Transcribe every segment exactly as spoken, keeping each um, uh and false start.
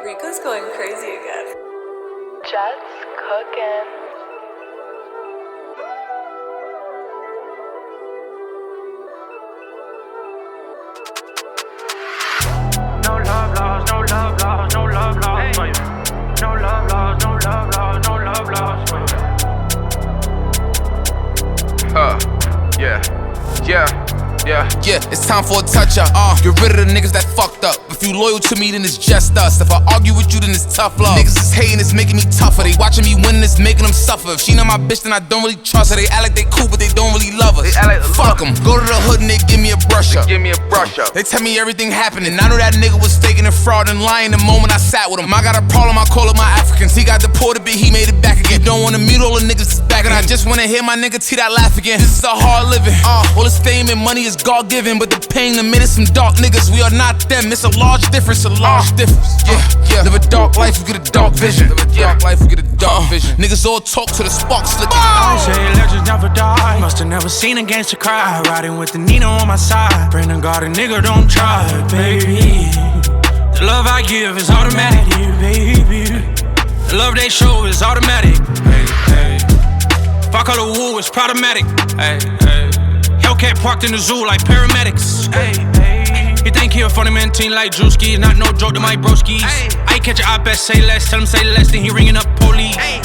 Rico's going crazy again. Jets cooking. No love lost, no love lost, no love lost for you. No love lost, no love lost, no love lost for you. Huh, yeah, yeah, yeah. Yeah, it's time for a touch-up. Uh, get rid of the niggas that fucked up. If you loyal to me, then it's just us. If I argue with you, then it's tough love. Niggas is hating, it's making me tougher. They watching me win, it's making them suffer. If she not my bitch, then I don't really trust her. They act like they cool, but they don't really love us. They act like Fuck them. Go to the hood and they give me a brush up. Give me a brush up. They tell me everything happening. I know that nigga was faking and fraud and lying the moment I sat with him. I got a problem, I call it my Africans. He got deported, but he made it back again. Don't wanna mute all the niggas that's back, and I just wanna hear my nigga T that laugh again. This is a hard living. Uh, all this fame and money is God given, but the pain that made us some dark niggas. We are not them. It's a large difference, a large uh, difference. Yeah, yeah. Live a dark life, you get a dark vision. Live a dark life, you get a dark uh, vision. Niggas all talk to the sparks slick. I say legends never die. Musta never seen a gangster cry. Riding with the Nino on my side. Praying to God a nigga don't try, baby. The love I give is automatic, baby. The love they show is automatic. Hey, hey. If I call the woo, it's problematic. Hey, hey. Hellcat parked in the zoo like paramedics. Hey, hey. You think he a funny man, teen like Drewski? Not no joke to my broskies. Hey. I catch your iPad, say less, tell him say less, then he ringing up police. Hey,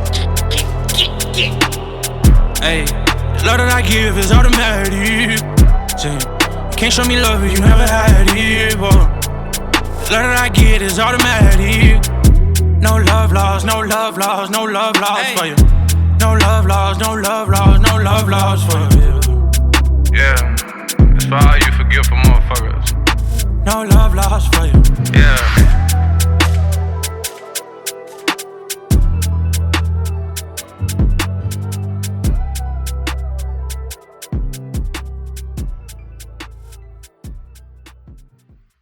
hey. The love that I give is automatic. Say, you can't show me love if you never had it. Boy. The love that I get is automatic. No love lost, no love lost, no love lost hey. for you. No love lost, no love lost, no love lost for you. Yeah, it's for how you forgive for motherfuckers. No love lost for you. Yeah.